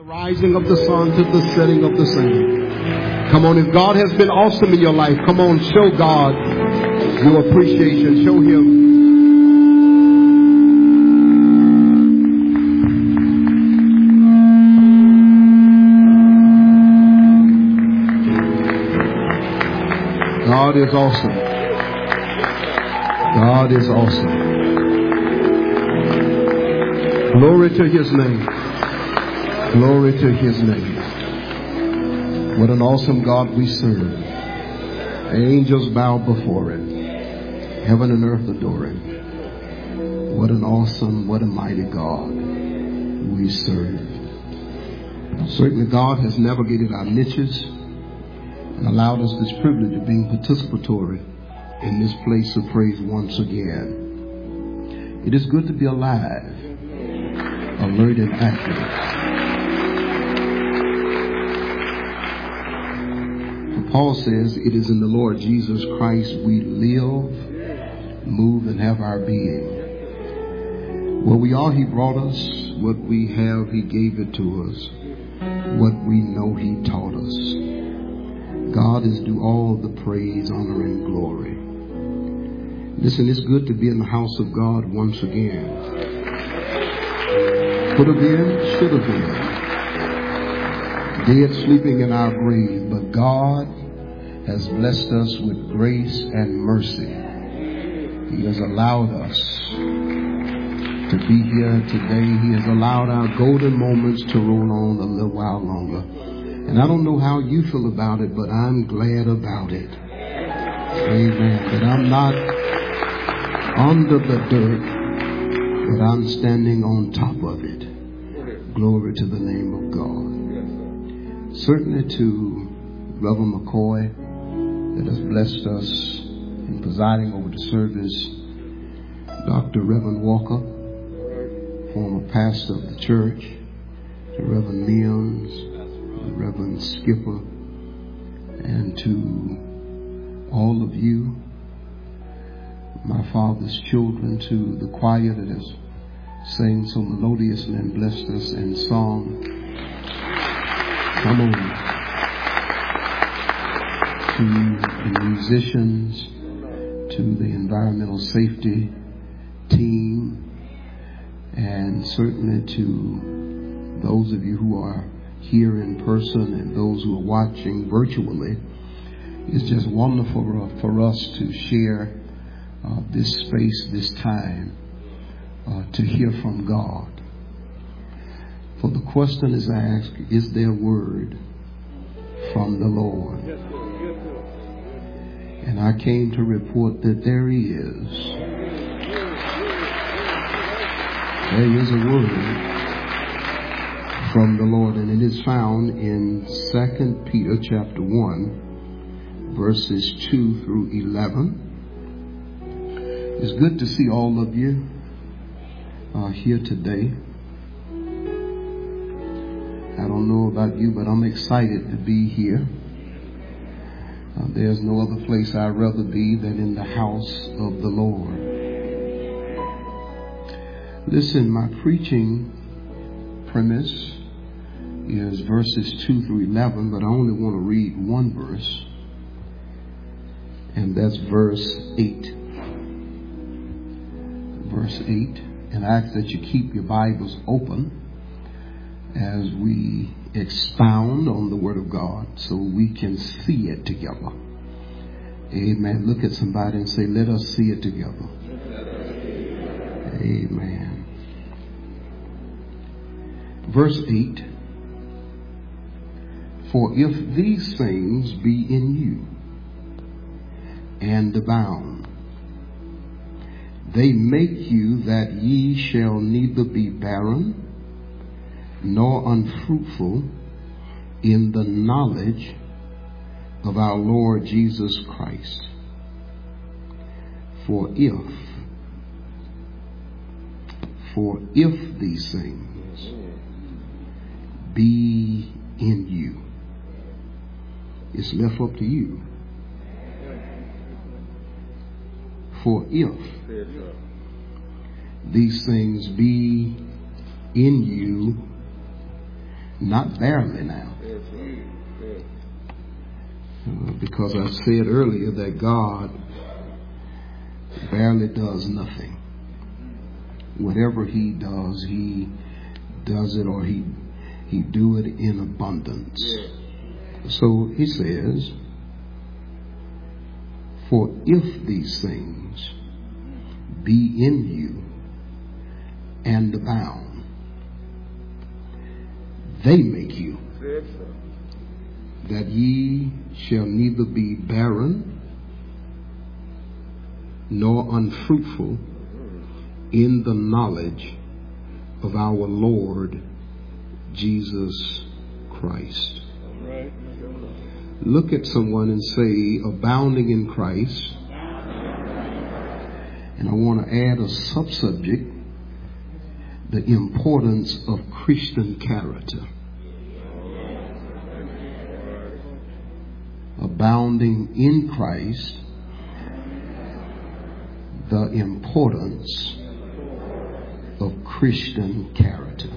Rising of the sun to the setting of the same. Come on, if God has been awesome in your life, come on, show God your appreciation. Show Him. God is awesome. God is awesome. Glory to His name. Glory to His name. What an awesome God we serve. Angels bow before Him. Heaven and earth adore Him. What an awesome, what a mighty God we serve. Certainly God has navigated our niches and allowed us this privilege of being participatory in this place of praise once again. It is good to be alive, alert and active. Paul says, it is in the Lord Jesus Christ we live, move, and have our being. Where we are, He brought us. What we have, He gave it to us. What we know, He taught us. God is due all the praise, honor, and glory. Listen, it's good to be in the house of God once again. Could have been, should have been. Dead, sleeping in our grave, but God has blessed us with grace and mercy. He has allowed us to be here today. He has allowed our golden moments to roll on a little while longer. And I don't know how you feel about it, but I'm glad about it. Amen. That I'm not under the dirt, but I'm standing on top of it. Glory to the name of God. Certainly to Reverend McCoy, that has blessed us in presiding over the service. Dr. Reverend Walker, former pastor of the church. To Reverend Mills, to Reverend Skipper, and to all of you, my father's children, to the choir that has sang so melodiously and blessed us in song. Come on. To the musicians, to the environmental safety team, and certainly to those of you who are here in person and those who are watching virtually. It's just wonderful for us to share this space, this time, to hear from God. For the question is asked, is there word from the Lord? And I came to report that there is. There is a word from the Lord, and it is found in 2 Peter chapter 1, verses 2 through 11. It's good to see all of you here today. I don't know about you, but I'm excited to be here. There's no other place I'd rather be than in the house of the Lord. Listen, my preaching premise is verses 2 through 11, but I only want to read one verse, and that's verse 8. Verse 8, and I ask that you keep your Bibles open as we expound on the Word of God so we can see it together. Amen. Look at somebody and say, let us see it together. Amen. Verse 8, for if these things be in you and abound, they make you that ye shall neither be barren nor unfruitful in the knowledge of our Lord Jesus Christ. For if these things be in you, it's left up to you. For if these things be in you Not barely now. Because I said earlier that God barely does nothing. Whatever he does it, or he do it in abundance. So he says, for if these things be in you and abound, they make you, that ye shall neither be barren nor unfruitful in the knowledge of our Lord Jesus Christ. Look at someone and say, abounding in Christ. And I want to add a sub-subject, the importance of Christian character. Abounding in Christ, the importance of Christian character.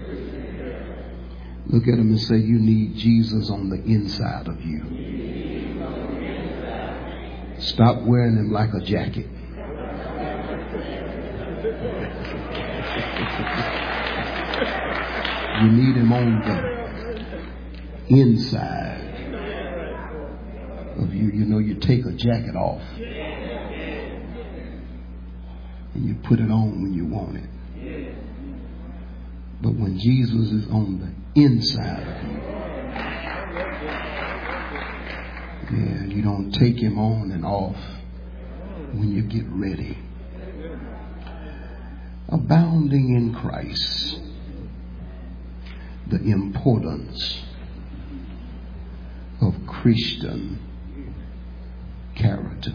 Look at him and say, you need Jesus on the inside of you. Stop wearing him like a jacket. You need him on the inside of you. You know, you take a jacket off and you put it on when you want it. But when Jesus is on the inside of you, you don't take him on and off when you get ready. Abounding in Christ, the importance of Christian character.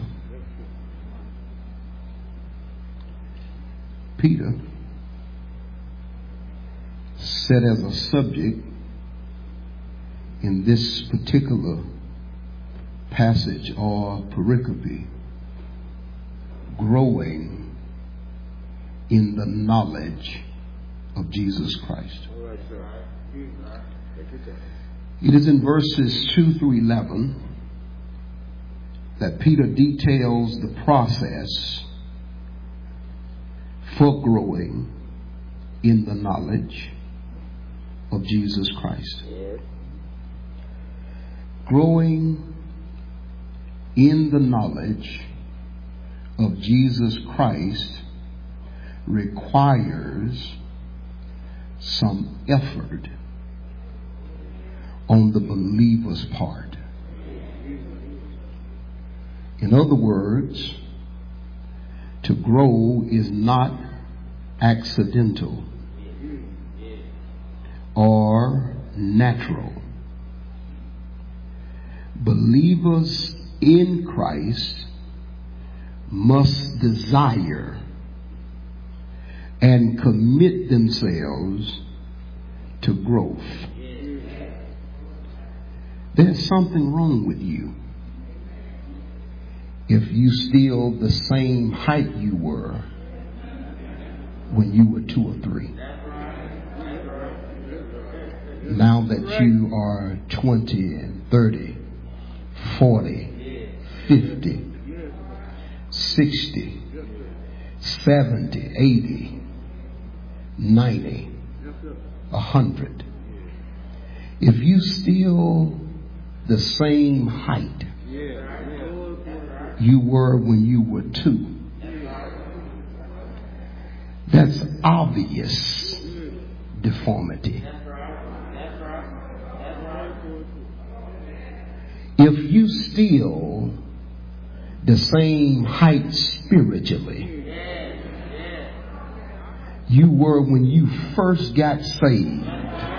Peter said as a subject in this particular passage or pericope, growing in the knowledge of Jesus Christ. It is in verses 2 through 11 that Peter details the process for growing in the knowledge of Jesus Christ. Growing in the knowledge of Jesus Christ requires some effort on the believer's part. In other words, to grow is not accidental or natural. Believers in Christ must desire and commit themselves to growth. There's something wrong with you if you still the same height you were when you were 2 or 3. Now that you are 20 and 30, 40, 50, 60, 70, 80, 90, 100. If you still the same height you were when you were 2, that's obvious deformity. If you still the same height spiritually you were when you first got saved,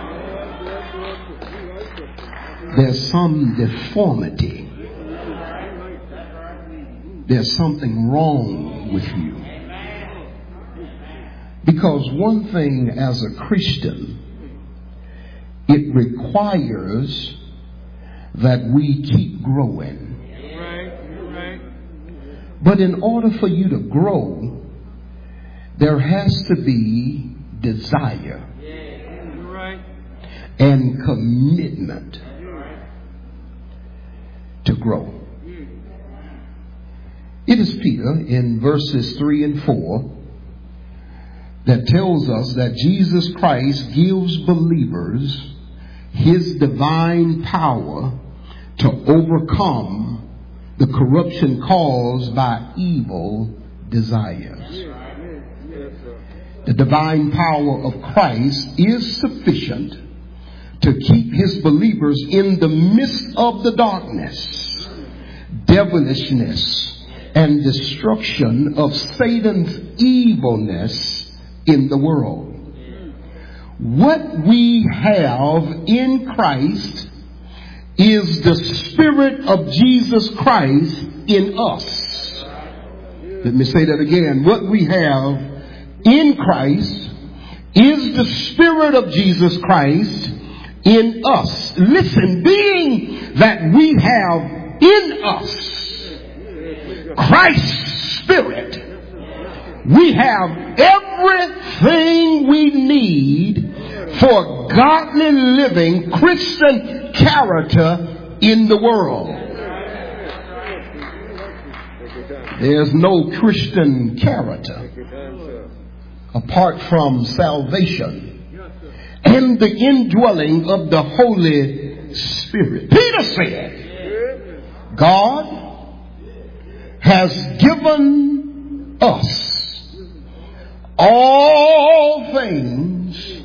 there's some deformity. There's something wrong with you. Because one thing as a Christian, it requires that we keep growing. But in order for you to grow, there has to be desire. and commitment to grow. It is Peter in verses 3 and 4 that tells us that Jesus Christ gives believers his divine power to overcome the corruption caused by evil desires. The divine power of Christ is sufficient to keep his believers in the midst of the darkness, devilishness, and destruction of Satan's evilness in the world. What we have in Christ is the Spirit of Jesus Christ in us. Let me say that again. What we have in Christ is the Spirit of Jesus Christ in us. Listen, being that we have in us Christ's Spirit, we have everything we need for godly living Christian character in the world. There's no Christian character apart from salvation and the indwelling of the Holy Spirit. Peter said, God has given us all things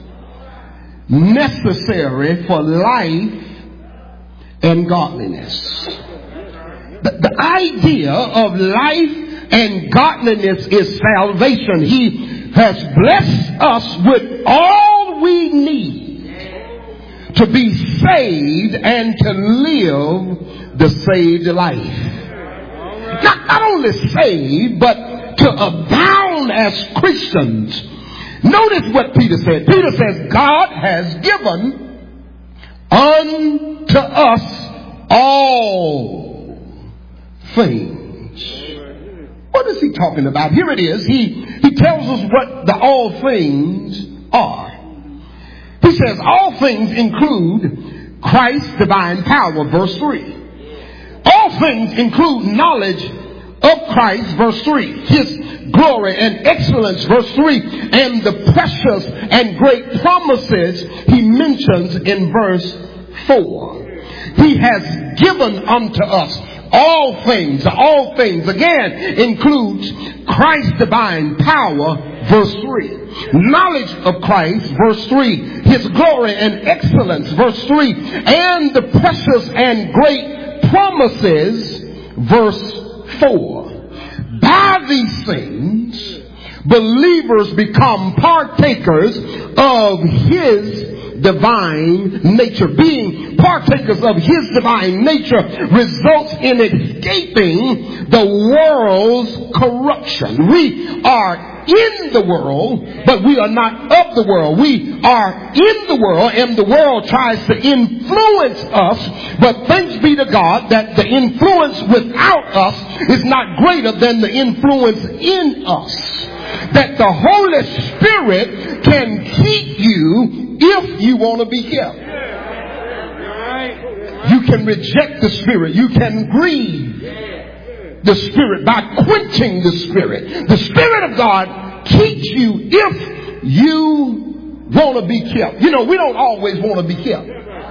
necessary for life and godliness. The idea of life and godliness is salvation. He has blessed us with all we need to be saved and to live the saved life. Not only saved, but to abound as Christians. Notice what Peter said. Peter says, God has given unto us all things. What is he talking about? Here it is. He tells us what the all things are. He says all things include Christ's divine power, verse 3. All things include knowledge of Christ, verse 3. His glory and excellence, verse 3. And the precious and great promises he mentions in verse 4. He has given unto us all things. All things, again, includes Christ's divine power, verse 3. Knowledge of Christ, verse 3. His glory and excellence, verse 3. And the precious and great promises, verse 4. By these things, believers become partakers of his divine nature. Being partakers of his divine nature results in escaping the world's corruption. We are in the world, but we are not of the world. We are in the world, and the world tries to influence us, but thanks be to God that the influence without us is not greater than the influence in us. That the Holy Spirit can keep you if you want to be kept. You can reject the Spirit. You can grieve the Spirit by quenching the Spirit. The Spirit of God keeps you if you want to be kept. You know, we don't always want to be kept.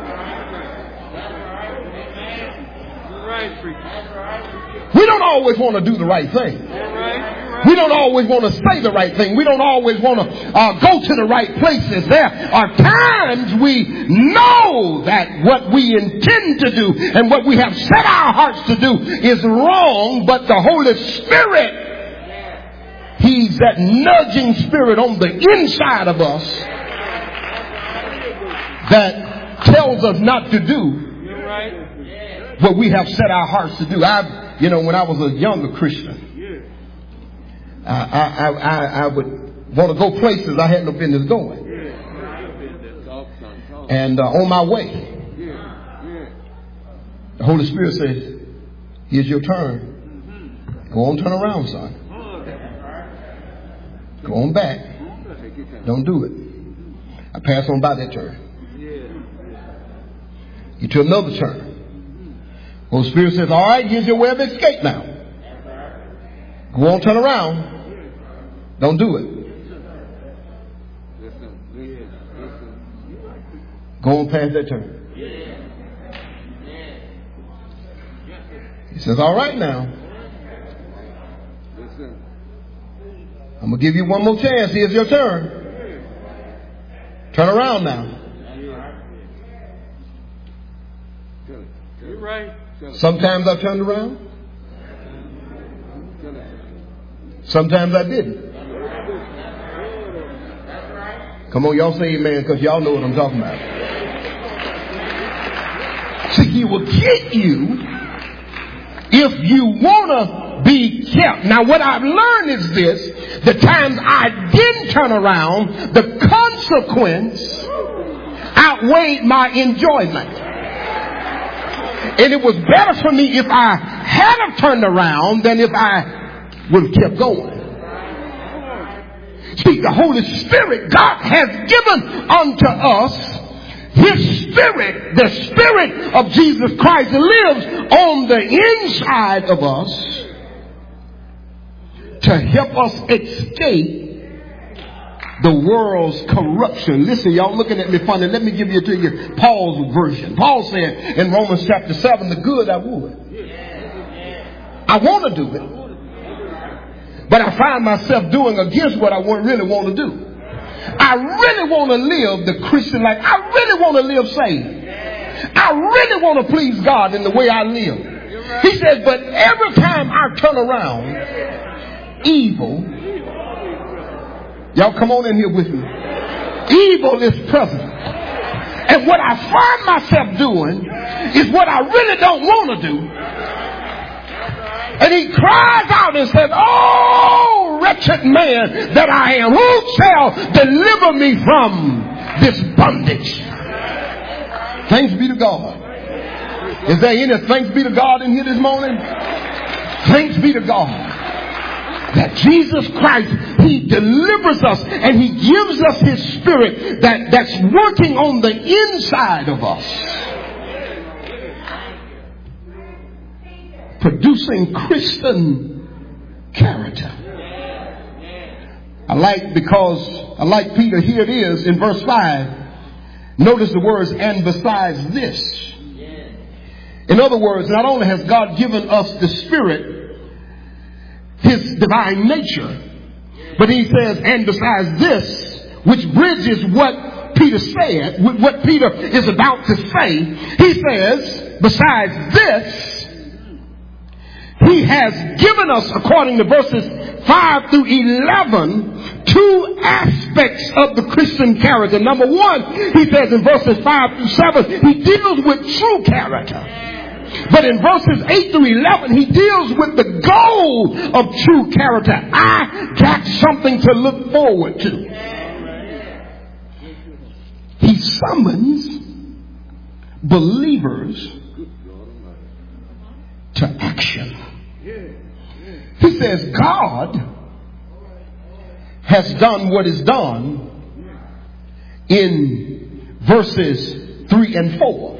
We don't always want to do the right thing. We don't always want to say the right thing. We don't always want to go to the right places. There are times we know that what we intend to do and what we have set our hearts to do is wrong, but the Holy Spirit, he's that nudging spirit on the inside of us that tells us not to do what we have set our hearts to do. When I was a younger Christian, I would want to go places I had no business going. And on my way, the Holy Spirit says, here's your turn. Go on, turn around, son. Go on back. Don't do it. I passed on by that turn. You to another turn. Holy Spirit says, all right, here's your way of escape now. Go on, turn around. Don't do it. Go on past that turn. He says, all right now. I'm going to give you one more chance. Here's your turn. Turn around now. You're right. Sometimes I turned around. Sometimes I didn't. Come on, y'all say amen, because y'all know what I'm talking about. See, he will get you if you want to be kept. Now, what I've learned is this. The times I didn't turn around, the consequence outweighed my enjoyment. And it was better for me if I had have turned around than if I would have kept going. See, the Holy Spirit, God has given unto us His Spirit. The Spirit of Jesus Christ lives on the inside of us to help us escape the world's corruption. Listen, y'all looking at me funny. Let me give you to you Paul's version. Paul said in Romans chapter 7, the good I would. I want to do it. But I find myself doing against what I really want to do. I really want to live the Christian life. I really want to live saved. I really want to please God in the way I live. He says, but every time I turn around, evil, y'all come on in here with me. Evil is present. And what I find myself doing is what I really don't want to do. And he cries out and says, oh, wretched man that I am, who shall deliver me from this bondage? Thanks be to God. Is there any thanks be to God in here this morning? Thanks be to God that Jesus Christ, He delivers us and He gives us His Spirit that's working on the inside of us, producing Christian character. I like Peter. Here it is in verse 5. Notice the words, and besides this. In other words, not only has God given us the Spirit, His divine nature, but He says, and besides this, which bridges what Peter said, what Peter is about to say. He says, besides this, He has given us, according to verses 5 through 11, two aspects of the Christian character. Number one, he says in verses 5 through 7, he deals with true character. But in verses 8 through 11, he deals with the goal of true character. I got something to look forward to. He summons believers to action. He says God has done what is done in verses 3 and 4.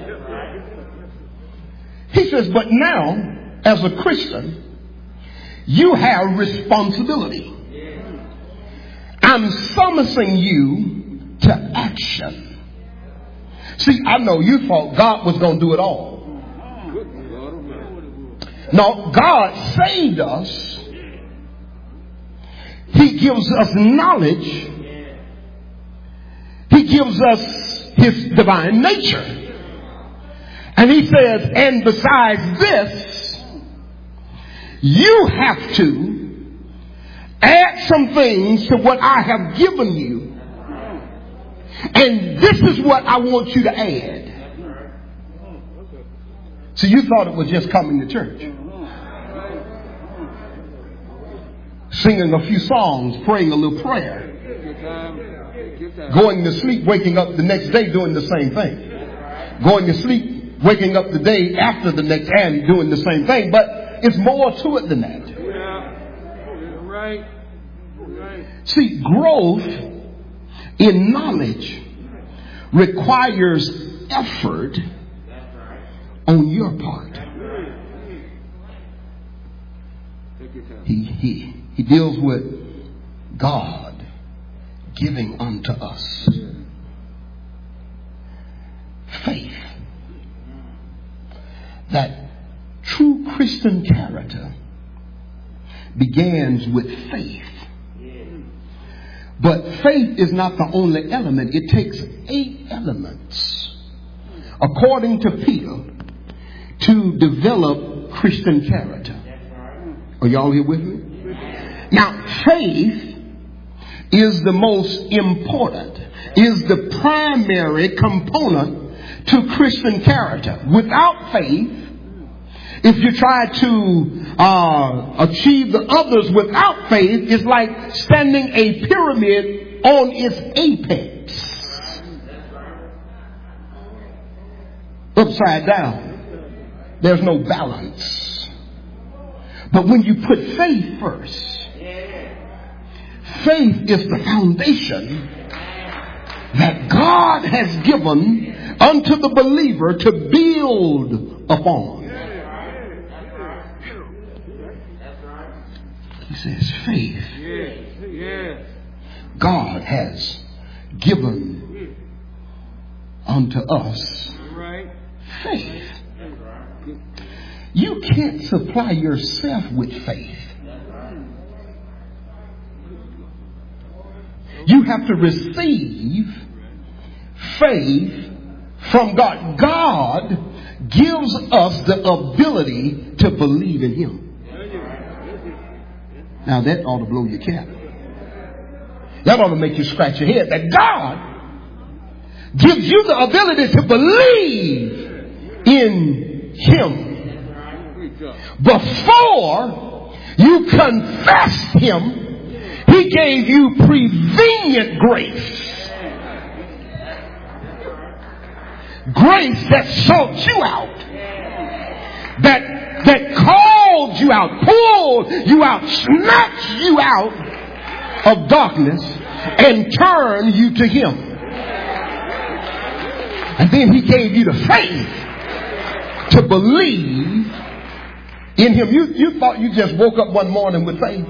He says, but now, as a Christian, you have responsibility. I'm summoning you to action. See, I know you thought God was going to do it all. No, God saved us. He gives us knowledge. He gives us His divine nature. And He says, and besides this, you have to add some things to what I have given you. And this is what I want you to add. So you thought it was just coming to church, singing a few songs, praying a little prayer, going to sleep, waking up the next day doing the same thing, going to sleep, waking up the day after the next and doing the same thing. But it's more to it than that. Right. See, growth in knowledge requires effort on your part. He deals with God giving unto us faith. That true Christian character begins with faith. But faith is not the only element. It takes 8 elements, according to Peter, to develop Christian character. Are y'all here with me? Now, faith is the most important, is the primary component to Christian character. Without faith, if you try to achieve the others without faith, it's like standing a pyramid on its apex, upside down. There's no balance. But when you put faith first, faith is the foundation that God has given unto the believer to build upon. He says faith. God has given unto us faith. You can't supply yourself with faith. You have to receive faith from God. God gives us the ability to believe in Him. Now that ought to blow your cap. That ought to make you scratch your head. That God gives you the ability to believe in Him. Before you confessed Him, He gave you prevenient grace. Grace that sought you out. That called you out, pulled you out, snatched you out of darkness and turned you to Him. And then He gave you the faith to believe in Him. You thought you just woke up one morning with faith.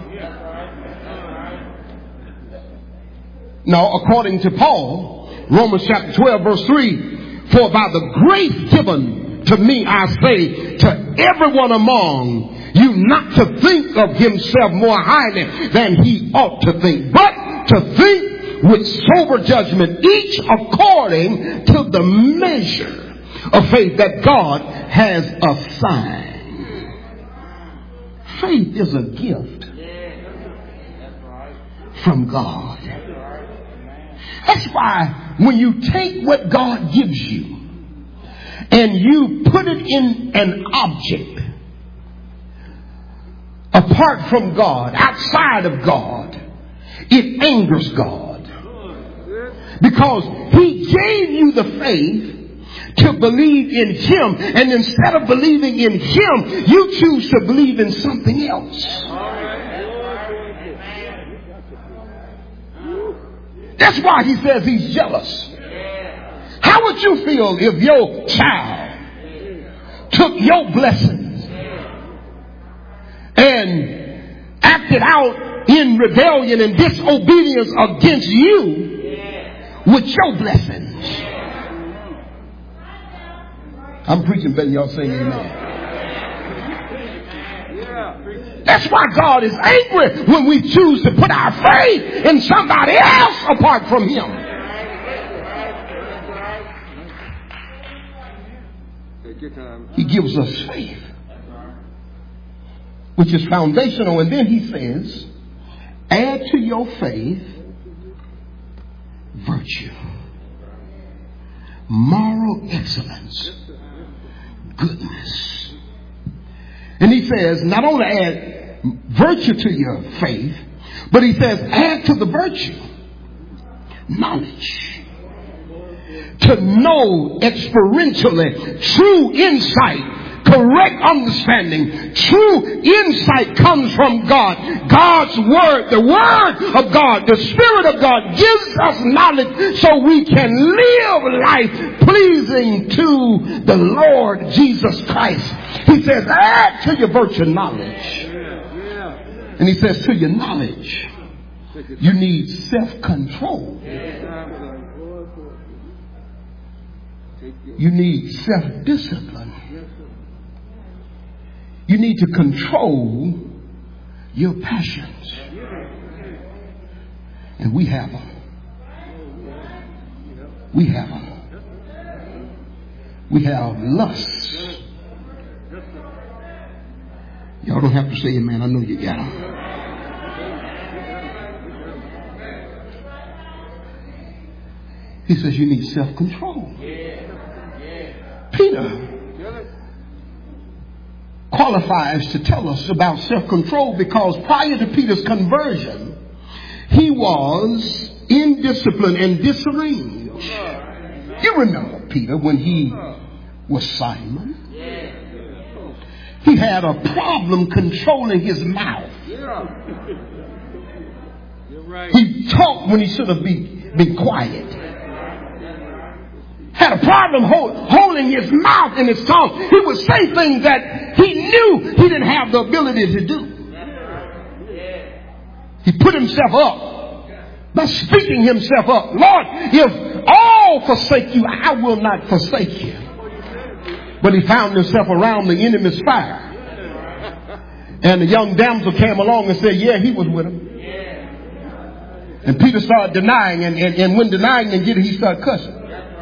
No, according to Paul, Romans chapter 12 verse 3, for by the grace given to me, I say to everyone among you not to think of himself more highly than he ought to think, but to think with sober judgment, each according to the measure of faith that God has assigned. Faith is a gift from God. That's why when you take what God gives you and you put it in an object apart from God, outside of God, it angers God. Because He gave you the faith to believe in Him, and instead of believing in Him, you choose to believe in something else. That's why He says He's jealous. How would you feel if your child took your blessings and acted out in rebellion and disobedience against you with your blessings? I'm preaching better than y'all saying amen. That's why God is angry when we choose to put our faith in somebody else apart from Him. He gives us faith, which is foundational. And then He says, add to your faith virtue, moral excellence, goodness. And He says, not only add virtue to your faith, but He says, add to the virtue knowledge. To know experientially true insight correct understanding. True insight comes from God. God's word, the word of God, the Spirit of God gives us knowledge so we can live life pleasing to the Lord Jesus Christ. He says, add to your virtue knowledge. And he says, to your knowledge, you need self-control. You need self-discipline. You need to control your passions. And we have them. We have them. We have lust. Y'all don't have to say amen. I know you got them. He says you need self-control. Peter qualifies to tell us about self-control because prior to Peter's conversion, he was indisciplined and disarranged. You remember Peter when he was Simon? He had a problem controlling his mouth. He talked when he should have been quiet. Had a problem holding his mouth and his tongue. He would say things that he knew he didn't have the ability to do. He put himself up by speaking himself up. Lord, if all forsake you, I will not forsake you. But he found himself around the enemy's fire. And the young damsel came along and said, yeah, he was with him. And Peter started denying, and when denying and getting, he started cussing.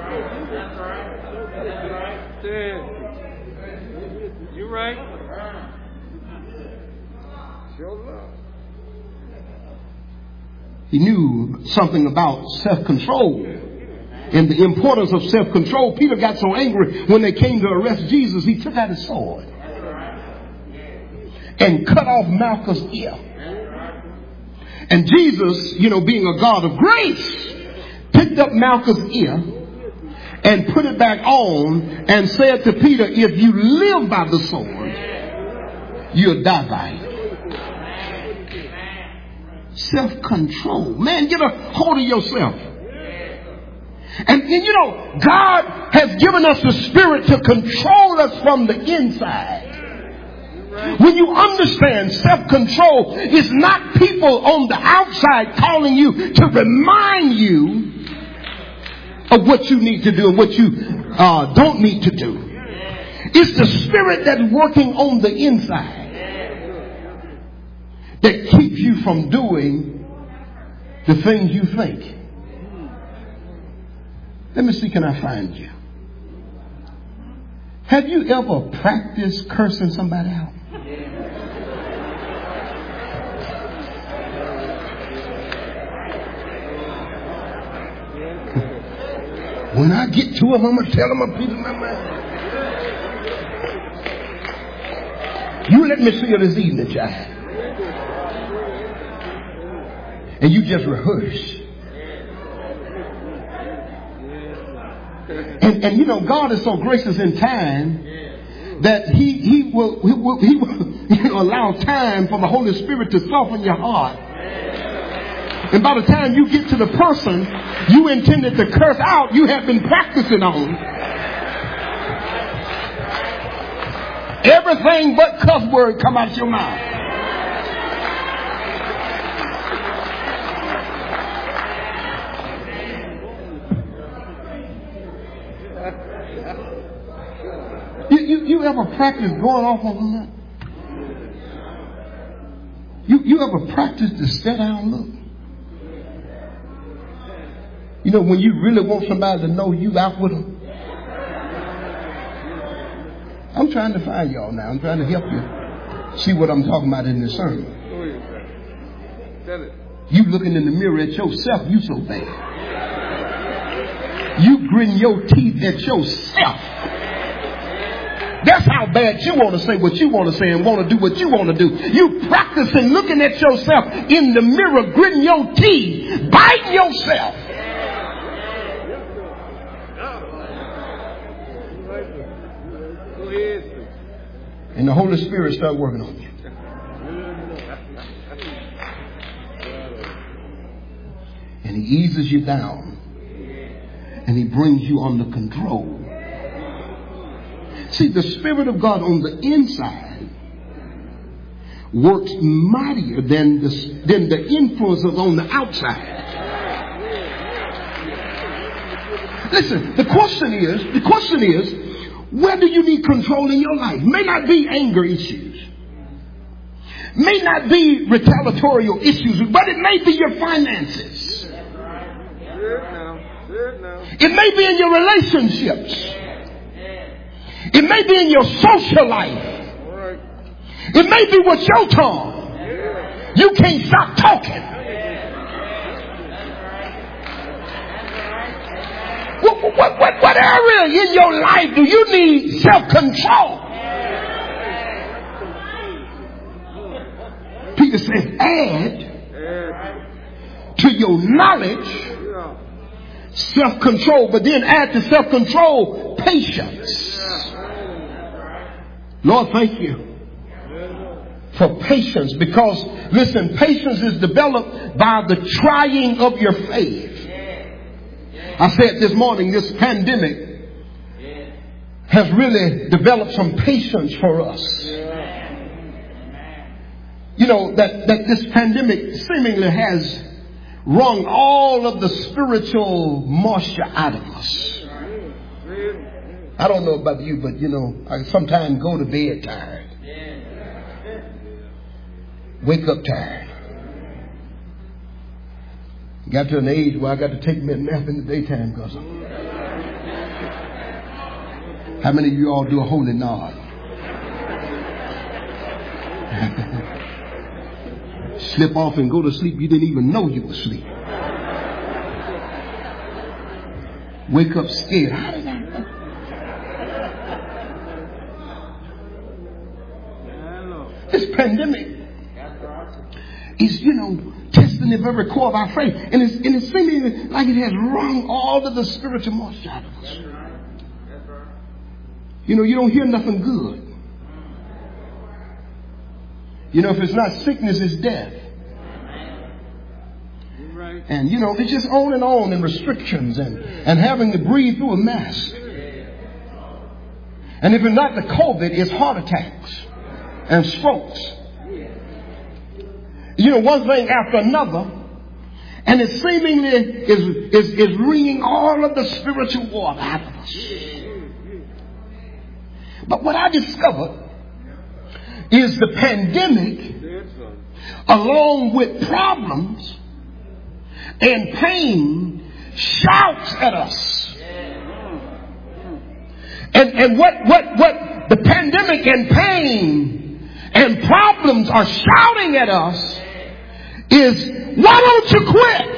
You're right. He knew something about self-control and the importance of self-control. Peter got so angry when they came to arrest Jesus, he took out his sword and cut off Malchus' ear. And Jesus, being a God of grace, picked up Malchus' ear and put it back on and said to Peter, if you live by the sword, you'll die by it. Self-control. Man, get a hold of yourself. And God has given us the Spirit to control us from the inside. When you understand self-control is not people on the outside calling you to remind you of what you need to do and what you don't need to do. It's the Spirit that's working on the inside that keeps you from doing the things you think. Let me see, can I find you? Have you ever practiced cursing somebody out? When I get to them, I'm going to tell them a piece of my mind. You let me see you this evening, child. And you just rehearse. And God is so gracious in time that he will allow time for the Holy Spirit to soften your heart. And by the time you get to the person you intended to curse out, you have been practicing on. Everything but cuss word come out your mouth. You ever practice going off on that? You ever practice to stare down look? When you really want somebody to know you out with them. I'm trying to find y'all now. I'm trying to help you see what I'm talking about in this sermon. You looking in the mirror at yourself, you so bad. You gritting your teeth at yourself. That's how bad you want to say what you want to say and want to do what you want to do. You practicing looking at yourself in the mirror, gritting your teeth, biting yourself. And the Holy Spirit start working on you. And he eases you down. And he brings you under control. See, the Spirit of God on the inside works mightier than the influences on the outside. Listen, the question is, where do you need control in your life? May not be anger issues. May not be retaliatory issues, but it may be your finances. It may be in your relationships. It may be in your social life. It may be with your tongue. You can't stop talking. What area in your life do you need self-control? Peter says, add to your knowledge self-control, but then add to self-control patience. Lord, thank you for patience, because, listen, patience is developed by the trying of your faith. I said this morning, this pandemic has really developed some patience for us. You know, that this pandemic seemingly has wrung all of the spiritual moisture out of us. I don't know about you, but you know, I sometimes go to bed tired. Wake up tired. Got to an age where I got to take me a nap in the daytime because how many of you all do a holy nod? Slip off and go to sleep. You didn't even know you were asleep. Wake up scared. How did I know? This pandemic is, you know, testing the very core of our faith. And it's seeming like it has wrung all of the spiritual moisture out of us. You know, you don't hear nothing good. You know, if it's not sickness, it's death. And, you know, it's just on and restrictions and having to breathe through a mask. And if it's not the COVID, it's heart attacks and strokes. You know, one thing after another. And it seemingly is wringing all of the spiritual water out of us. But what I discovered is the pandemic, along with problems and pain, shouts at us. And what the pandemic and pain and problems are shouting at us is, why don't you quit?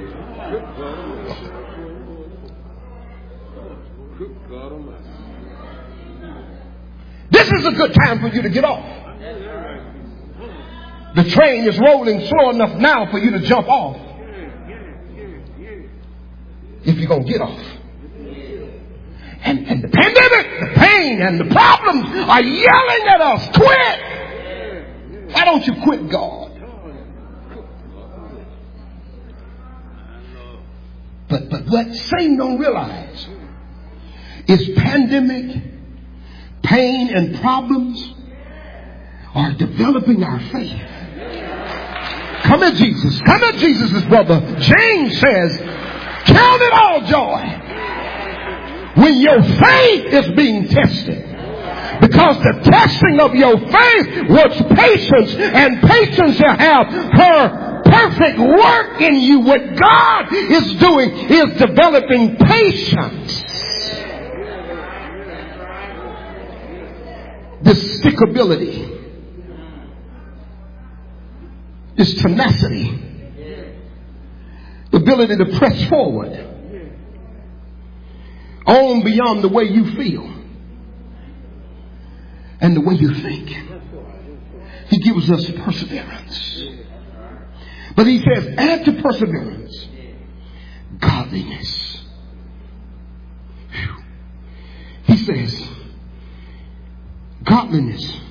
This is a good time for you to get off. The train is rolling slow enough now for you to jump off. If you're going to get off. And the pandemic, the pain, and the problems are yelling at us, quit! Why don't you quit, God? But what Satan don't realize is pandemic, pain, and problems are developing our faith. Come at Jesus. Come at Jesus' brother. James says, count it all joy when your faith is being tested. Because the testing of your faith works patience, and patience shall have her perfect work in you. What God is doing is developing patience. This stickability, this tenacity, the ability to press forward on beyond the way you feel and the way you think. He gives us perseverance. But he says, add to perseverance godliness. He says, godliness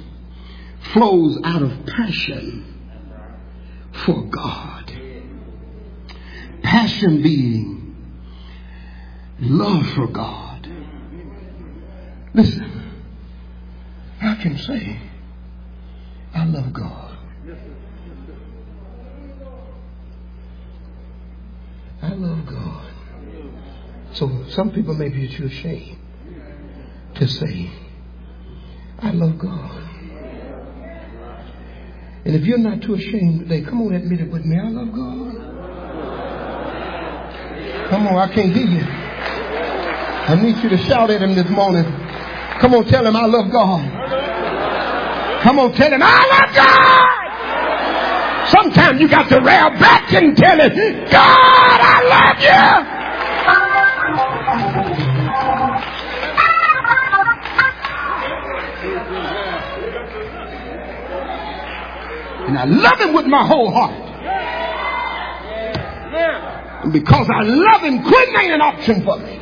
flows out of passion for God. Passion being love for God. Listen, I can say, I love God. I love God. So some people may be too ashamed to say, I love God. And if you're not too ashamed today, come on, admit it with me. I love God. Come on, I can't hear you. I need you to shout at him this morning. Come on, tell him I love God. Come on, tell him I love God. Sometimes you got to rear back and tell him, God, I love you. And I love him with my whole heart. And because I love him, quitting ain't an option for me.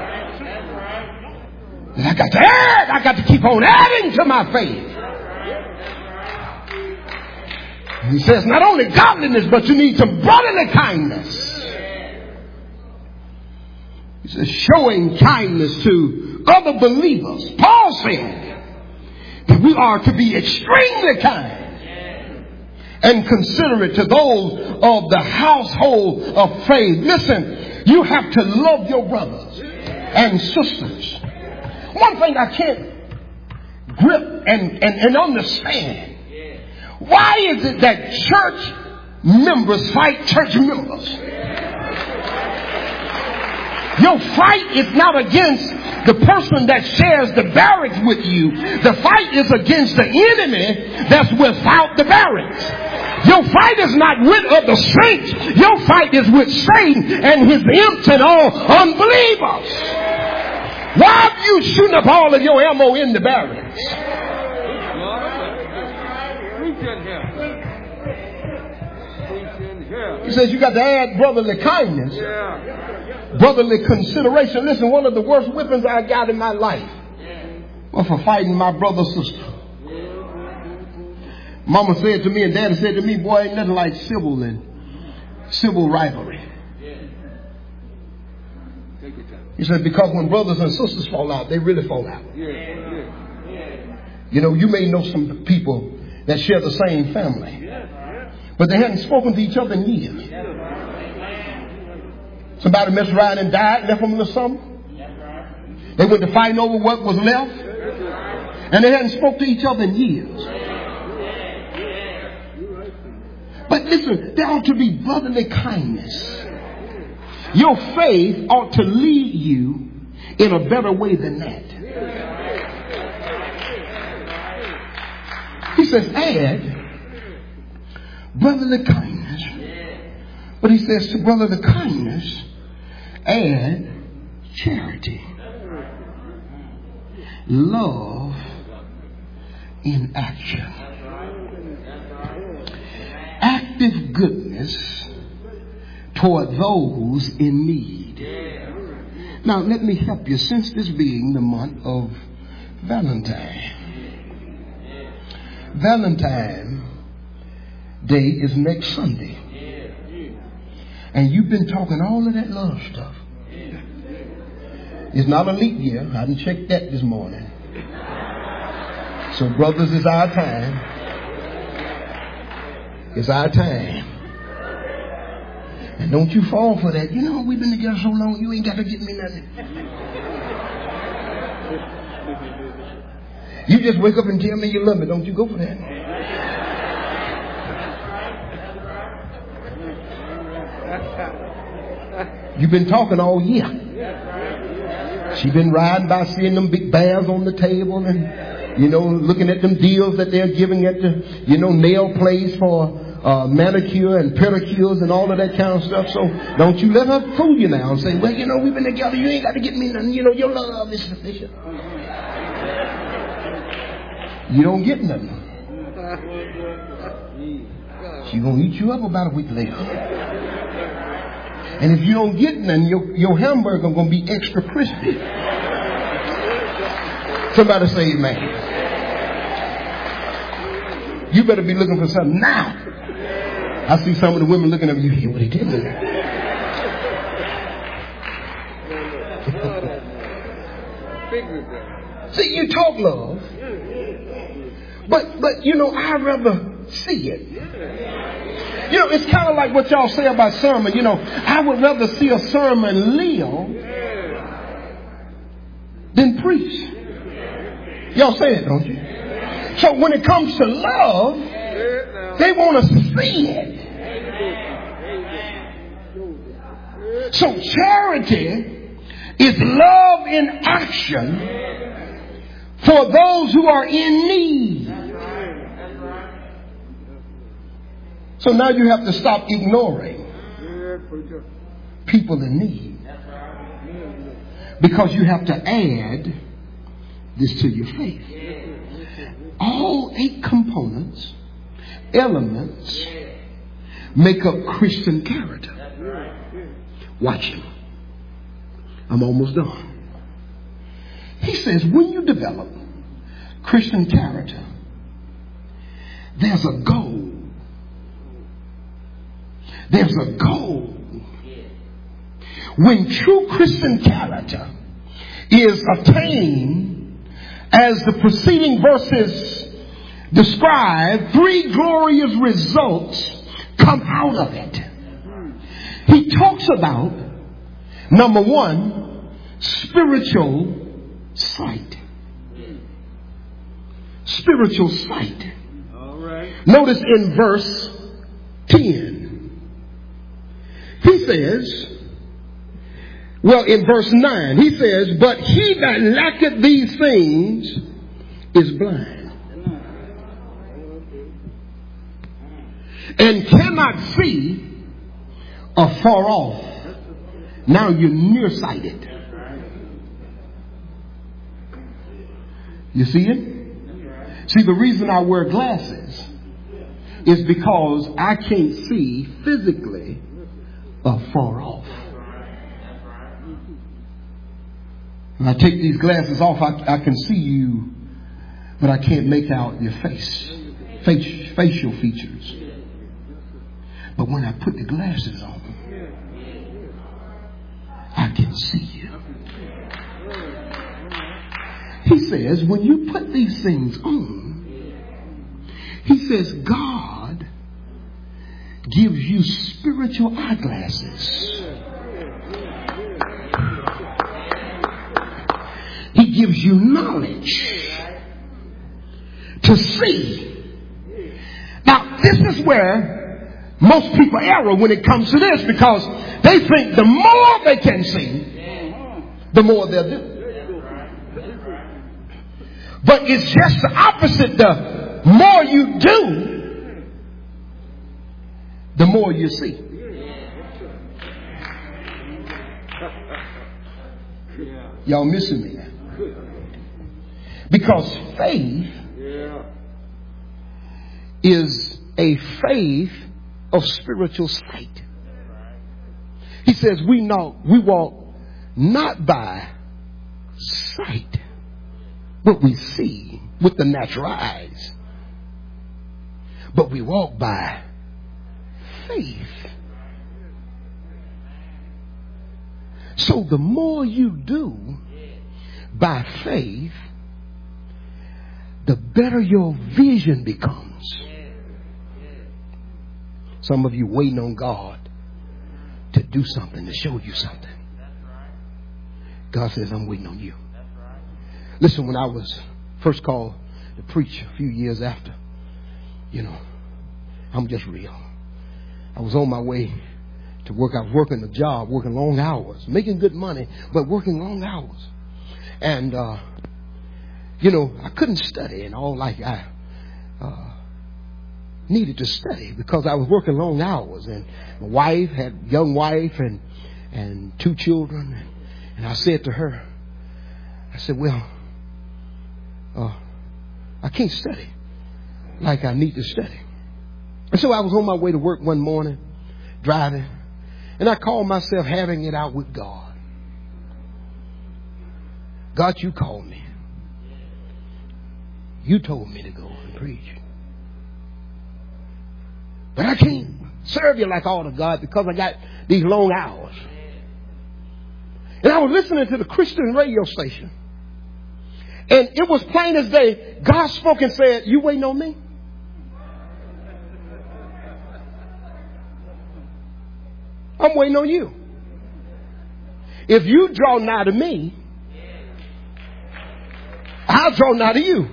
And I got to add, I got to keep on adding to my faith. He says not only godliness, but you need some brotherly kindness. He says showing kindness to other believers. Paul said that we are to be extremely kind and considerate to those of the household of faith. Listen, you have to love your brothers and sisters. One thing I can't grip and understand. Why is it that church members fight church members? Your fight is not against the person that shares the barracks with you. The fight is against the enemy that's without the barracks. Your fight is not with other saints. Your fight is with Satan and his imps and all unbelievers. Why are you shooting up all of your ammo in the barracks? He says you got to add brotherly kindness, brotherly consideration. Listen, one of the worst whippings I got in my life was for fighting my brother sister. Mama said to me and Daddy said to me, boy, ain't nothing like civil rivalry. He said, because when brothers and sisters fall out, they really fall out. You know, you may know some people that share the same family, but they hadn't spoken to each other in years. Somebody messed around and died, left them a little something. They went to fighting over what was left, and they hadn't spoken to each other in years. But listen, there ought to be brotherly kindness. Your faith ought to lead you in a better way than that. He says, add brotherly kindness. But he says to brotherly kindness, add charity. Love in action. Active goodness toward those in need. Now, let me help you. Since this being the month of Valentine Day is next Sunday. And you've been talking all of that love stuff. It's not a leap year. I didn't check that this morning. So, brothers, it's our time. It's our time. And don't you fall for that. You know, we've been together so long, you ain't got to get me nothing. You just wake up and tell me you love me. Don't you go for that. You've been talking all year. She's been riding by seeing them big bears on the table and, you know, looking at them deals that they're giving at the, you know, nail place for manicure and pedicures and all of that kind of stuff. So don't you let her fool you now and say, well, you know, we've been together. You ain't got to get me nothing. You know, your love is sufficient. You don't get nothing. She's going to eat you up about a week later. And if you don't get nothing, your hamburger is going to be extra crispy. Somebody say amen. You better be looking for something now. I see some of the women looking at you. Hear what he did there? See, you talk love, but you know, I'd rather see it. You know, it's kind of like what y'all say about sermon. You know, I would rather see a sermon live than preach. Y'all say it, don't you? So when it comes to love, they want to see it. So charity is love in action for those who are in need. So now you have to stop ignoring people in need, because you have to add this to your faith. All 8 components, elements, make up Christian character. Watch him. I'm almost done. He says, when you develop Christian character, there's a goal. There's a goal. When true Christian character is attained, as the preceding verses describe, 3 glorious results come out of it. He talks about, number 1, spiritual sight. Spiritual sight. All right. Notice in verse 10. He says, well, in verse 9, he says, but he that lacketh these things is blind, and cannot see afar off. Now you're nearsighted. You see it? See, the reason I wear glasses is because I can't see physically afar off. When I take these glasses off, I can see you, but I can't make out your facial features. But when I put the glasses on, I can see you. He says, when you put these things on, he says, God gives you spiritual eyeglasses. He gives you knowledge to see. Now, this is where most people err when it comes to this, because they think the more they can see, the more they'll do. But it's just the opposite. The more you do, the more you see. Y'all missing me now? Because faith is a faith of spiritual sight. He says we walk not by sight, what we see with the natural eyes, but we walk by faith. So the more you do by faith, the better your vision becomes. Some of you waiting on God to do something, to show you something. God says, I'm waiting on you. Listen, when I was first called to preach a few years after, I'm just real. I was on my way to work. I was working a job, working long hours, making good money, but working long hours. And, I couldn't study and all like I needed to study because I was working long hours. And my wife had a young wife and 2 children. And I said to her, I said, I can't study like I need to study. And so I was on my way to work one morning, driving, and I called myself having it out with God. God, you called me. You told me to go and preach. But I can't serve you like all of God because I got these long hours. And I was listening to the Christian radio station. And it was plain as day. God spoke and said, you waiting on me? I'm waiting on you. If you draw nigh to me, I'll draw nigh to you.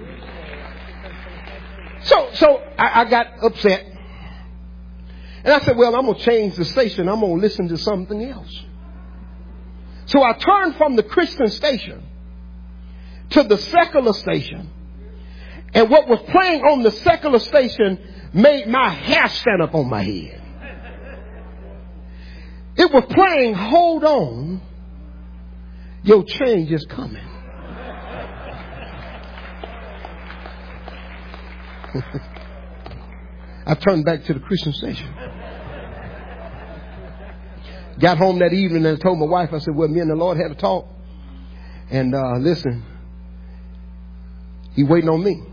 So I got upset. And I said, well, I'm going to change the station. I'm going to listen to something else. So I turned from the Christian station to the secular station. And what was playing on the secular station made my hair stand up on my head. It was playing, hold on, your change is coming. I turned back to the Christian station. Got home that evening and told my wife, I said, well, me and the Lord had a talk. And listen, he waiting on me.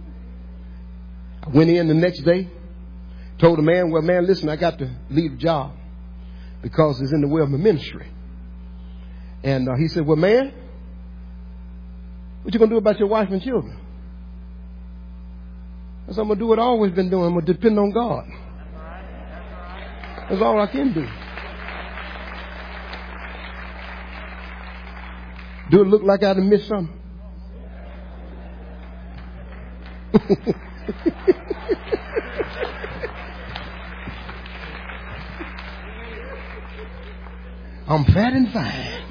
I went in the next day, told the man, well, man, listen, I got to leave the job because it's in the way of my ministry. And he said, well, man, what you going to do about your wife and children? I said, I'm going to do what I've always been doing. I'm going to depend on God. That's all I can do. Do it look like I'd have missed something? I'm fat and fine.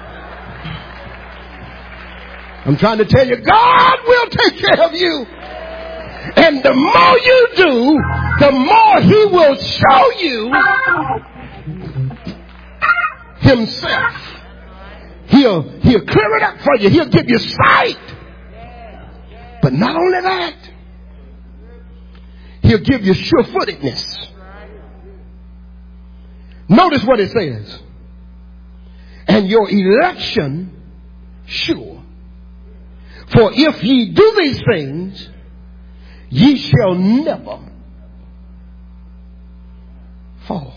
I'm trying to tell you, God will take care of you. And the more you do, the more He will show you Himself. He'll clear it up for you. He'll give you sight. But not only that, He'll give you sure-footedness. Notice what it says. And your election sure. For if ye do these things, ye shall never fall.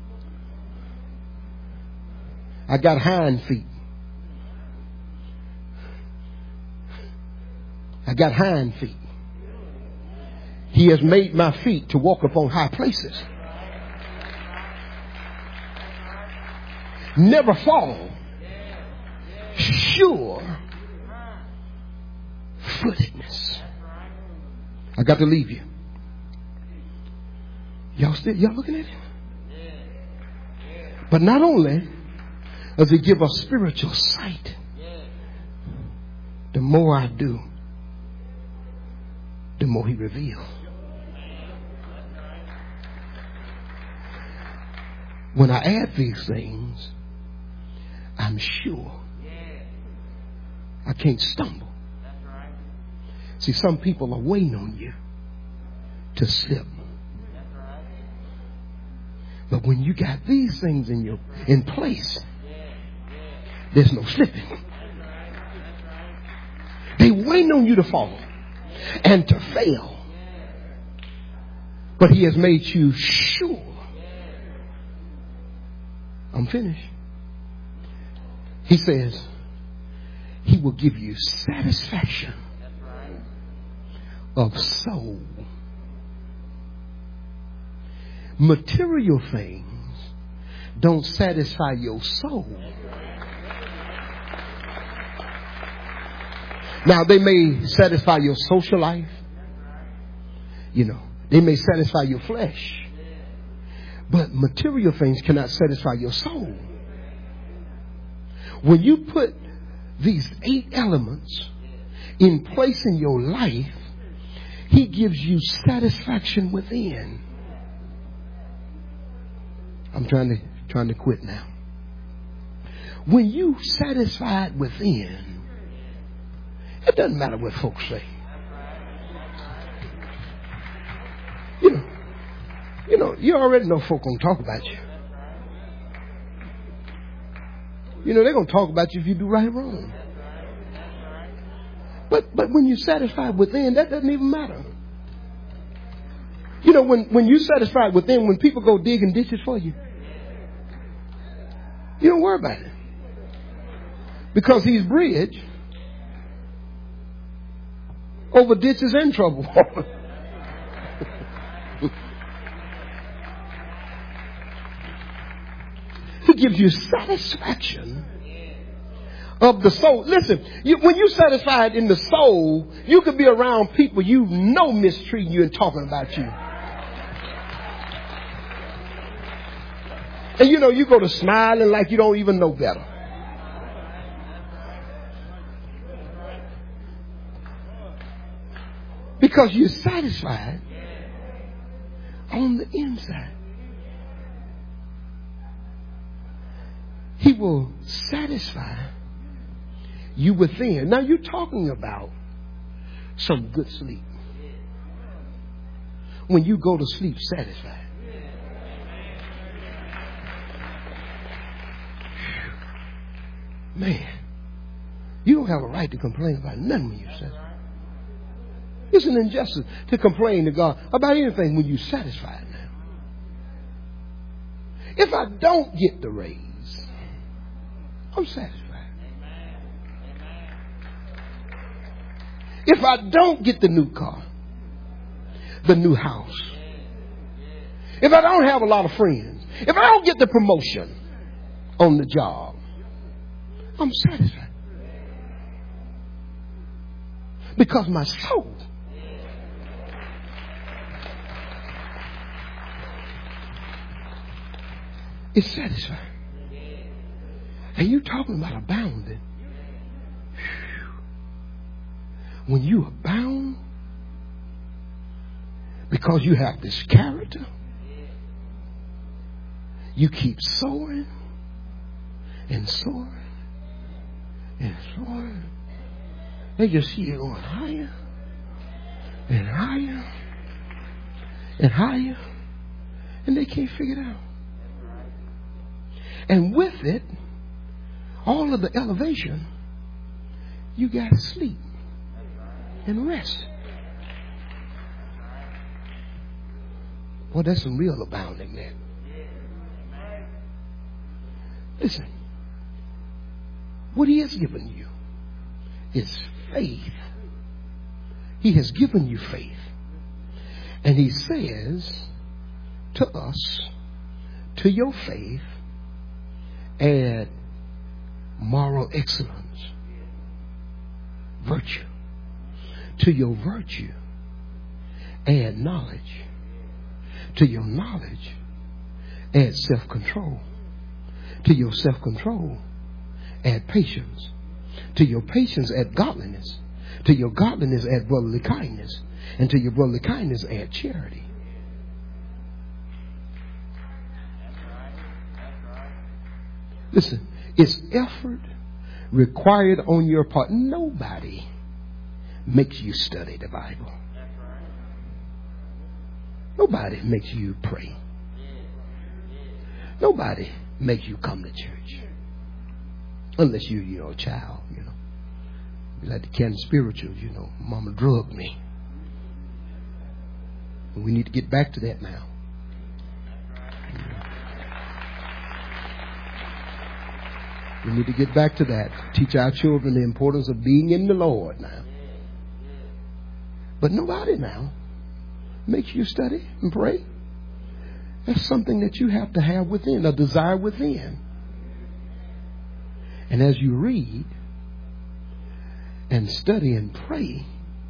I got hind feet. I got hind feet. He has made my feet to walk upon high places. Never fall. Sure footedness. I got to leave you. Y'all looking at it? But not only does He give us spiritual sight, the more I do, the more He reveals. When I add these things, I'm sure I can't stumble. See, some people are waiting on you to slip. But when you got these things in place, there's no slipping. They waiting on you to fall and to fail. But He has made you sure. I'm finished. He says He will give you satisfaction of soul. Material things don't satisfy your soul. Now, they may satisfy your social life. You know, they may satisfy your flesh. But material things cannot satisfy your soul. When you put these 8 elements in place in your life, He gives you satisfaction within. I'm trying to quit now. When you satisfied within, it doesn't matter what folks say. You know, you already know folk gonna talk about you. You know, they're gonna talk about you if you do right or wrong. But when you're satisfied within, that doesn't even matter. You know, when you're satisfied with them, when people go digging ditches for you, you don't worry about it. Because he's bridge over ditches and trouble. He gives you satisfaction of the soul. Listen, when you're satisfied in the soul, you could be around people you know mistreating you and talking about you. And you know, you go to smiling like you don't even know better. Because you're satisfied on the inside. He will satisfy you within. Now you're talking about some good sleep. When you go to sleep satisfied. Man, you don't have a right to complain about nothing when you're satisfied. It's an injustice to complain to God about anything when you're satisfied now. If I don't get the raise, I'm satisfied. If I don't get the new car, the new house, if I don't have a lot of friends, if I don't get the promotion on the job, I'm satisfied. Because my soul is satisfied. And you're talking about abounding. When you abound, because you have this character, you keep soaring and soaring and soaring. They just see you going higher and higher and higher, and they can't figure it out. And with it, all of the elevation, you got to sleep and rest. Well, that's some real abounding there. Listen, what he has given you is faith. He has given you faith. And he says to us, to your faith, add moral excellence, virtue. To your virtue, add knowledge. To your knowledge, add self-control. To your self-control, add patience. To your patience, add godliness. To your godliness, add brotherly kindness. And to your brotherly kindness, add charity. Listen, it's effort required on your part. Nobody makes you study the Bible. Nobody makes you pray. Nobody makes you come to church. Unless you're a child, you know. Like the Canton Spirituals, you know. Mama drugged me. And we need to get back to that now. We need to get back to that. Teach our children the importance of being in the Lord now. But nobody now makes you study and pray. That's something that you have to have within, a desire within. And as you read and study and pray,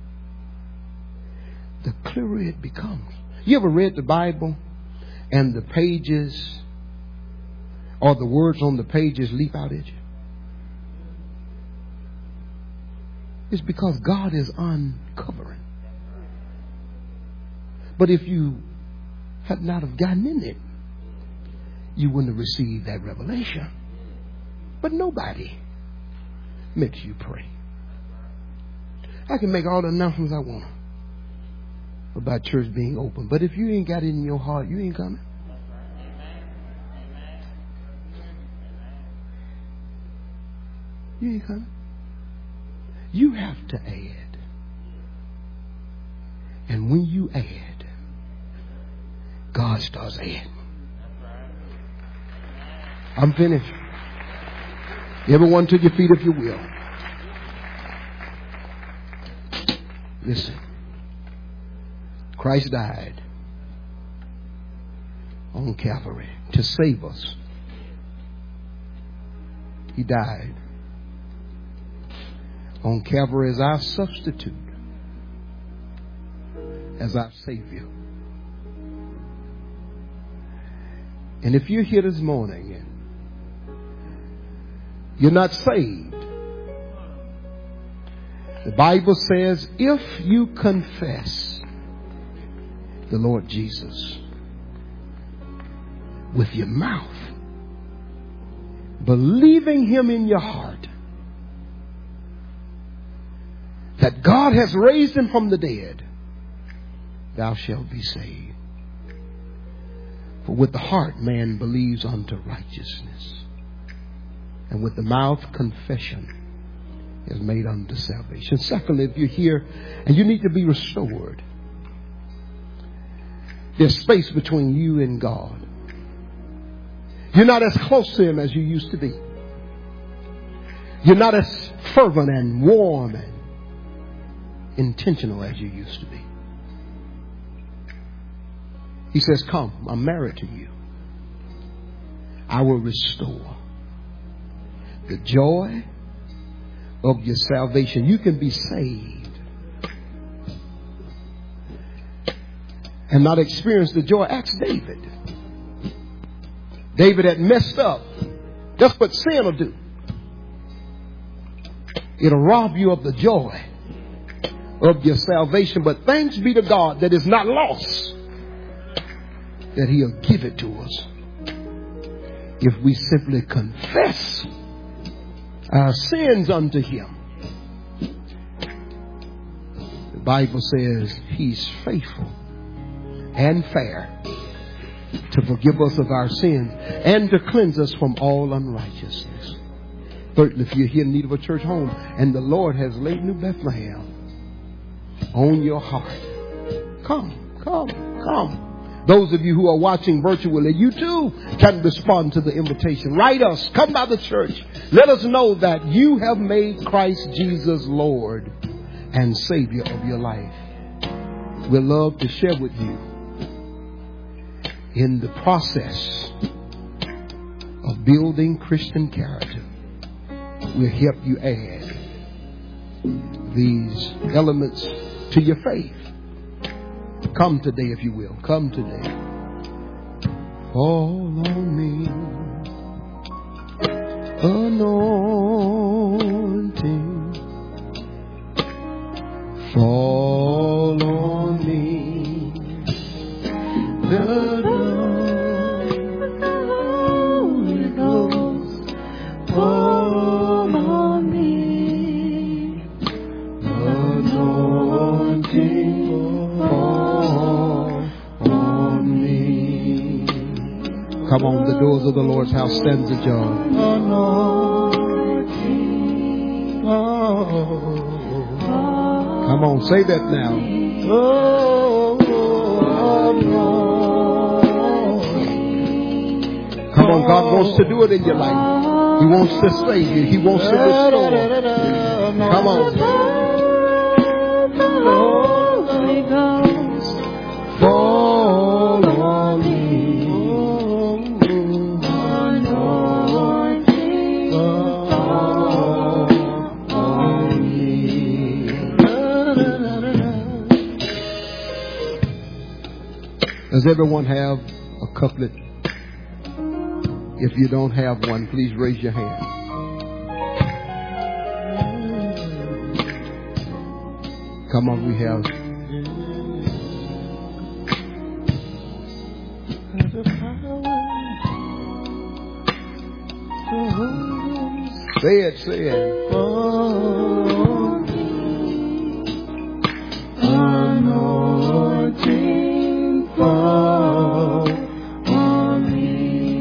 the clearer it becomes. You ever read the Bible and the pages or the words on the pages leap out at you? It's because God is uncovering. But if you had not have gotten in it, you wouldn't have received that revelation. But nobody makes you pray. I can make all the announcements I want about church being open, but if you ain't got it in your heart, you ain't coming. You ain't coming. You have to add. And when you add, God starts adding. I'm finished. Everyone to your feet if you will. Listen. Christ died on Calvary to save us. He died on Calvary as our substitute, as our Savior. And if you're here this morning and you're not saved, the Bible says if you confess the Lord Jesus with your mouth, believing Him in your heart, that God has raised Him from the dead, thou shalt be saved. For with the heart man believes unto righteousness, and with the mouth confession is made unto salvation. Secondly, if you're here and you need to be restored, there's space between you and God. You're not as close to Him as you used to be. You're not as fervent and warm and intentional as you used to be. He says, come, I'm married to you. I will restore the joy of your salvation. You can be saved and not experience the joy. Ask David. David had messed up. That's what sin will do. It'll rob you of the joy of your salvation. But thanks be to God that it's not lost, that He'll give it to us if we simply confess our sins unto Him. The Bible says He's faithful and fair to forgive us of our sins and to cleanse us from all unrighteousness. Thirdly, if you're here in need of a church home and the Lord has laid New Bethlehem on your heart, come. Those of you who are watching virtually, you too can respond to the invitation. Write us. Come by the church. Let us know that you have made Christ Jesus Lord and Savior of your life. We'd love to share with you in the process of building Christian character. We'll help you add these elements to your faith. Come today, if you will. Come today. Fall on me, anointing. Fall on me, the Holy Ghost. Fall on me, anointing. Come on, the doors of the Lord's house stands ajar. Come on, say that now. Come on, God wants to do it in your life. He wants to save you. He wants to restore. Come on. Fall on me. Does everyone have a couplet? If you don't have one, please raise your hand. Come on, we have. Say it, say it. Anointing fall on me.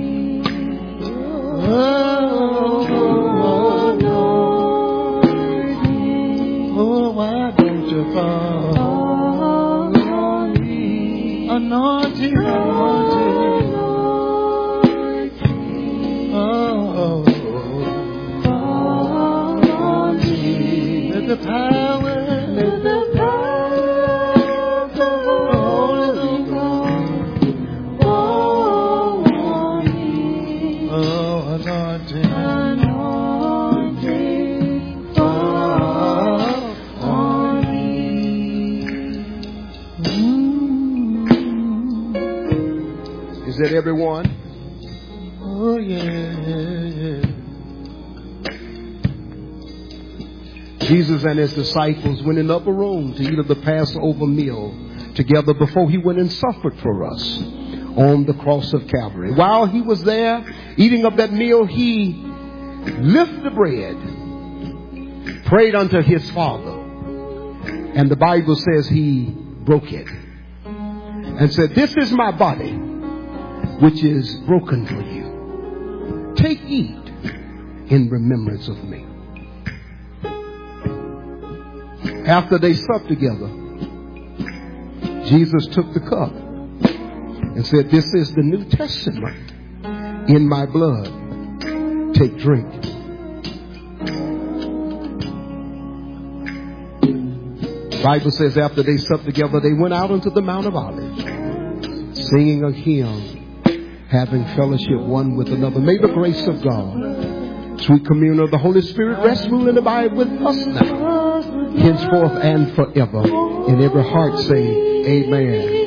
Anointing. Oh, why don't you fall on me? Anointing. Is that everyone? Oh, yeah. Jesus and his disciples went in the upper room to eat of the Passover meal together before he went and suffered for us on the cross of Calvary. While he was there eating of that meal, he lifted the bread, prayed unto his Father, and the Bible says he broke it and said, "This is my body, which is broken for you. Take, eat in remembrance of me." After they supped together, Jesus took the cup and said, "This is the New Testament in my blood. Take, drink." The Bible says after they supped together, they went out into the Mount of Olives, singing a hymn, having fellowship one with another. May the grace of God, sweet communion of the Holy Spirit, rest, rule, and abide with us now, henceforth and forever. In every heart say, amen.